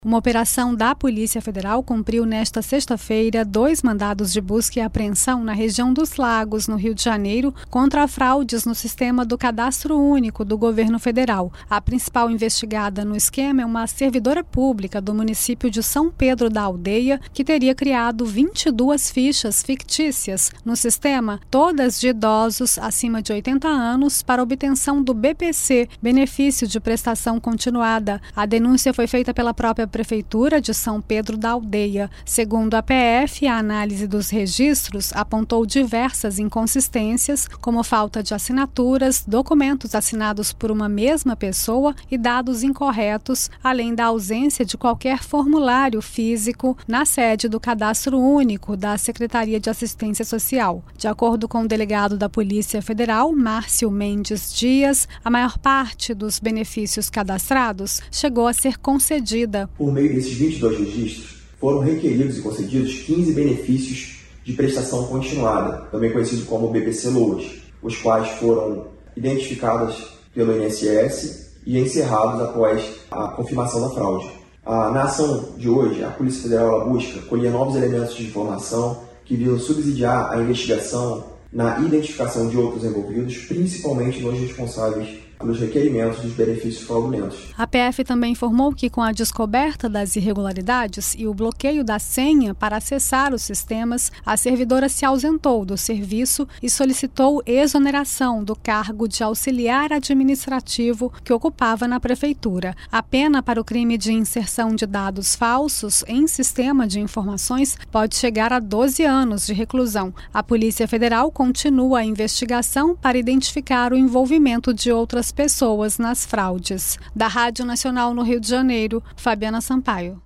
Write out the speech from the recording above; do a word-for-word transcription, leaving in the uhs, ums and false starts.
Uma operação da Polícia Federal cumpriu nesta sexta-feira dois mandados de busca e apreensão na região dos Lagos, no Rio de Janeiro, contra fraudes no sistema do Cadastro Único do governo federal. A principal investigada no esquema é uma servidora pública do município de São Pedro da Aldeia, que teria criado vinte e duas fichas fictícias no sistema, todas de idosos acima de oitenta anos, para obtenção do B P C, Benefício de Prestação Continuada. A denúncia foi feita pela própria Prefeitura de São Pedro da Aldeia. Segundo a P F, a análise dos registros apontou diversas inconsistências, como falta de assinaturas, documentos assinados por uma mesma pessoa e dados incorretos, além da ausência de qualquer formulário físico na sede do Cadastro Único da Secretaria de Assistência Social. De acordo com o delegado da Polícia Federal, Márcio Mendes Dias, a maior parte dos benefícios cadastrados chegou a ser concedida. Por meio desses vinte e dois registros, foram requeridos e concedidos quinze benefícios de prestação continuada, também conhecido como B P C Loas, os quais foram identificados pelo I N S S e encerrados após a confirmação da fraude. Ah, na ação de hoje, a Polícia Federal ela busca colher novos elementos de informação que visam subsidiar a investigação na identificação de outros envolvidos, principalmente nos responsáveis pelos requerimentos dos benefícios fraudulentos. A P F também informou que, com a descoberta das irregularidades e o bloqueio da senha para acessar os sistemas, a servidora se ausentou do serviço e solicitou exoneração do cargo de auxiliar administrativo que ocupava na Prefeitura. A pena para o crime de inserção de dados falsos em sistema de informações pode chegar a doze anos de reclusão. A Polícia Federal continua a investigação para identificar o envolvimento de outras pessoas nas fraudes. Da Rádio Nacional no Rio de Janeiro, Fabiana Sampaio.